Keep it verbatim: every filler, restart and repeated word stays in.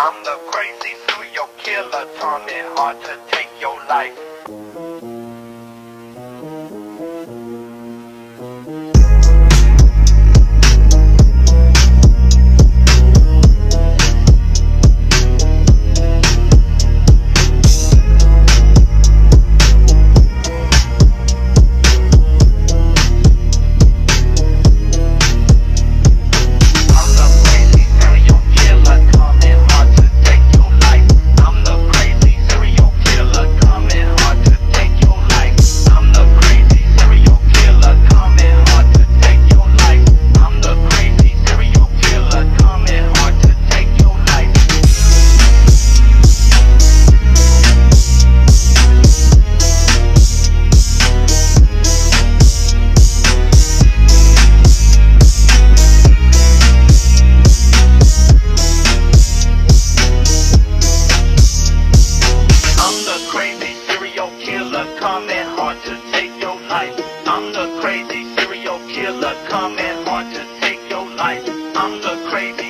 I'm the crazy serial killer, taught it hard to take your life. Coming hard to take your life. I'm the crazy serial killer, coming hard to take your life. I'm the crazy